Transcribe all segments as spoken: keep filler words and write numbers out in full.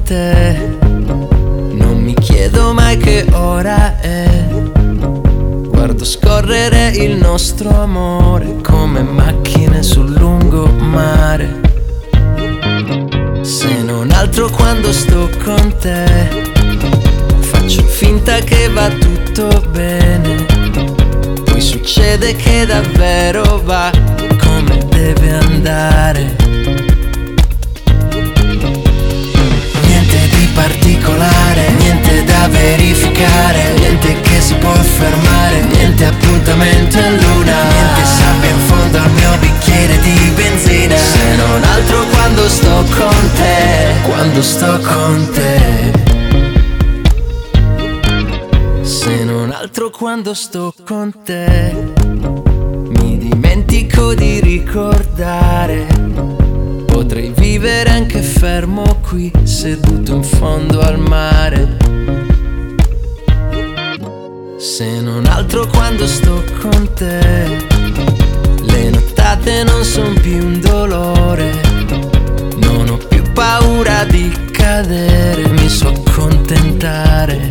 te. Non mi chiedo mai che ora è. Guardo scorrere il nostro amore come macchine sul lungomare. Se non altro quando sto con te, faccio finta che va tutto bene, poi succede che davvero va come deve andare. Niente di particolare, niente da verificare, niente che si può fermare, niente appuntamento in luna, niente sabbia in fondo al mio bicchiere di benzina. Se non altro quando sto con te, quando sto con te. Se non altro quando sto con te, mi dimentico di ricordare. Potrei vivere anche fermo qui, seduto in fondo al mare. Se non altro quando sto con te, le nottate non son più un dolore. Non ho più paura di cadere, mi so accontentare.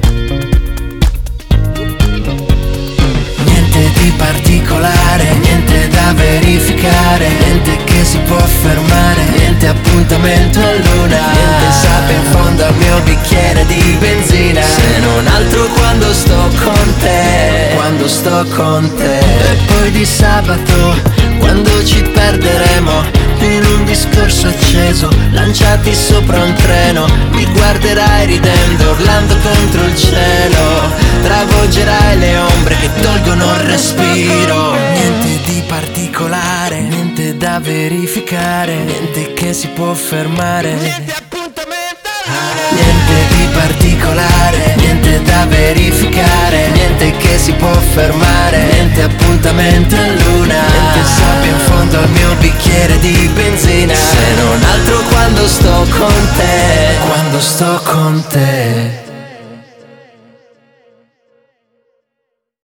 Niente di particolare, niente da verificare, niente che si può fermare, niente appuntamento a luna, niente sabbia in fondo al mio bicchiere di benzina. Se non altro quando sto con te, quando sto con te. E poi di sabato, quando ci perderemo in un discorso acceso, lanciati sopra un treno, mi guarderai ridendo, urlando contro il cielo, travolgerai le ombre che tolgono il respiro. Niente di particolare, niente da verificare, niente che si può fermare, niente appuntamento, niente di particolare, niente da verificare, niente che si può fermare, niente appuntamento in luna, niente sabbia in fondo al mio bicchiere di benzina. Se non altro quando sto con te, quando sto con te.